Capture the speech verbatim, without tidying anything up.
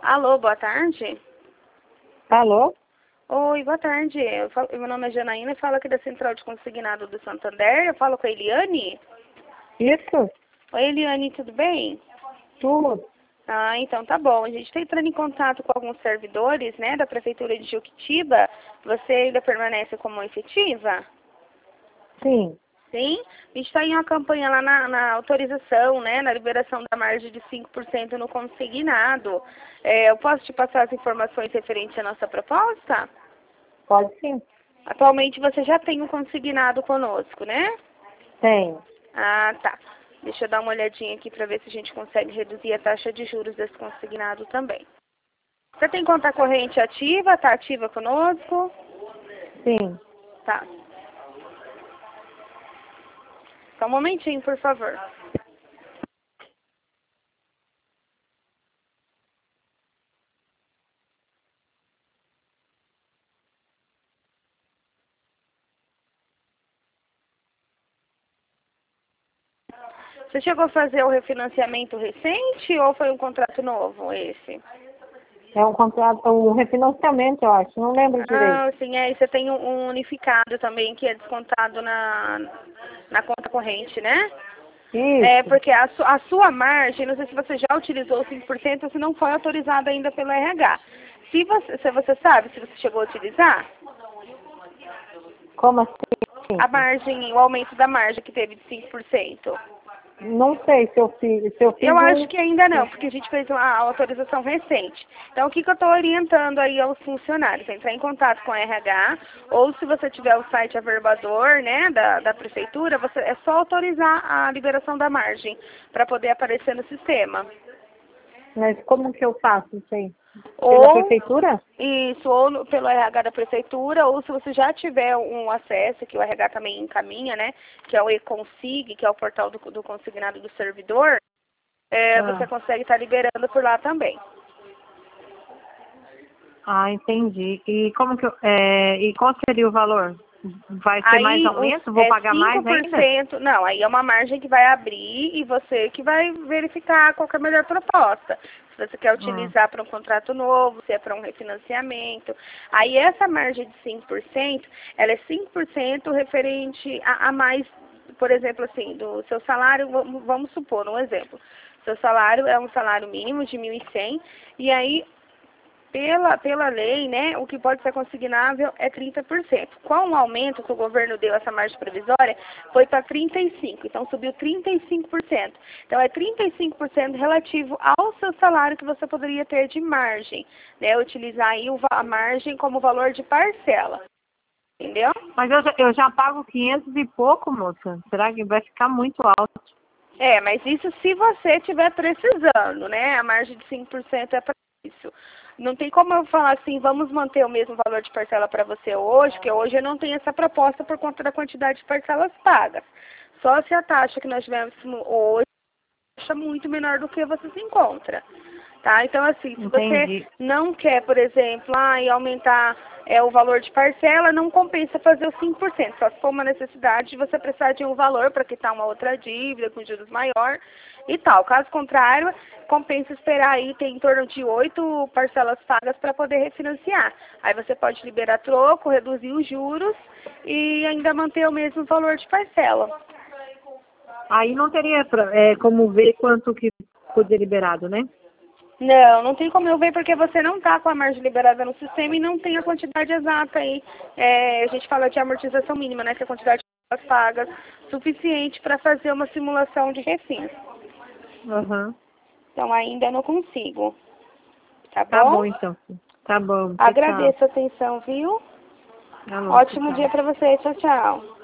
Alô, boa tarde. Alô? Oi, boa tarde. Eu falo- meu nome é Janaína e falo aqui da Central de Consignado do Santander. Eu falo com a Eliane. Isso? Oi, Eliane, tudo bem? Tudo. Ah, então tá bom. A gente está entrando em contato com alguns servidores, né, da Prefeitura de Juquitiba. Você ainda permanece como efetiva? Sim. Sim? A gente está em uma campanha lá na, na autorização, né, na liberação da margem de cinco por cento no consignado. É, eu posso te passar as informações referentes à nossa proposta? Pode sim. Atualmente você já tem um consignado conosco, né? Tenho. Ah, tá. Deixa eu dar uma olhadinha aqui para ver se a gente consegue reduzir a taxa de juros desse consignado também. Você tem conta corrente ativa? Está ativa conosco? Sim. Tá. Só um momentinho, por favor. Você chegou a fazer o refinanciamento recente ou foi um contrato novo esse? É um contrato, um refinanciamento, eu acho. Não lembro direito. Ah, sim, é. E você tem um um unificado também que é descontado na, na conta corrente, né? É, Isso. porque a, su a sua margem, não sei se você já utilizou cinco por cento ou se não foi autorizada ainda pelo R H. Se você, se você sabe, se você chegou a utilizar, Como assim? a margem, o aumento da margem que teve de cinco por cento. Não sei se eu fiz, se eu fiz Eu acho um... que ainda não, porque a gente fez uma autorização recente. Então, o que, que eu estou orientando aí aos funcionários? Entrar em contato com a R H, ou se você tiver o site averbador, né, da, da prefeitura, você, é só autorizar a liberação da margem, para poder aparecer no sistema. Mas como que eu faço isso aí? Pela Ou, prefeitura? isso, ou no- pelo R H da prefeitura, ou se você já tiver um acesso, que o R H também encaminha, né, que é o e-consig, que é o portal do, do consignado do servidor, é, você Ah. consegue estar liberando por lá também. Ah, entendi. E como que eu... É, e qual seria o valor? Vai ser mais Aí os, aumento? Vou é pagar mais ainda? cinco por cento, não, aí é uma margem que vai abrir e você que vai verificar qual que é a melhor proposta. Se você quer Ah. utilizar para um contrato novo, se é para um refinanciamento. Aí essa margem de cinco por cento, ela é cinco por cento referente a, a mais, por exemplo, assim, do seu salário, vamos vamos supor, um exemplo. Seu salário é um salário mínimo de mil e cem e aí Pela, pela lei, né, o que pode ser consignável é trinta por cento. Com o aumento que o governo deu, essa margem provisória, foi para trinta e cinco por cento. Então, subiu trinta e cinco por cento. Então, é trinta e cinco por cento relativo ao seu salário que você poderia ter de margem. Né, utilizar aí o, a margem como valor de parcela. Entendeu? Mas eu já, eu já pago quinhentos e pouco, moça. Será que vai ficar muito alto? É, mas isso se você estiver precisando, né? A margem de cinco por cento é para isso. Não tem como eu falar assim, vamos manter o mesmo valor de parcela para você hoje, porque hoje eu não tenho essa proposta por conta da quantidade de parcelas pagas. Só se a taxa que nós tivemos hoje é taxa muito menor do que você se encontra. Tá? Então, assim, se você Entendi. não quer, por exemplo, ah, e aumentar é, o valor de parcela, não compensa fazer o cinco por cento. Só se for uma necessidade de você precisar de um valor para quitar uma outra dívida com juros maior e tal. Caso contrário, compensa esperar aí, tem em torno de oito parcelas pagas para poder refinanciar. Aí você pode liberar troco, reduzir os juros e ainda manter o mesmo valor de parcela. Aí não teria pra- é, como ver quanto que podia liberado, né? Não, não tem como eu ver porque você não está com a margem liberada no sistema e não tem a quantidade exata aí. É, a gente fala de amortização mínima, né? Que é a quantidade de pagas suficiente para fazer uma simulação de refins. Aham. Então ainda não consigo. Tá Tá bom? bom, então. Tá bom. Tchau, tchau. Agradeço a atenção, viu? Alô, tchau, Ótimo tchau. dia para você. Tchau, tchau.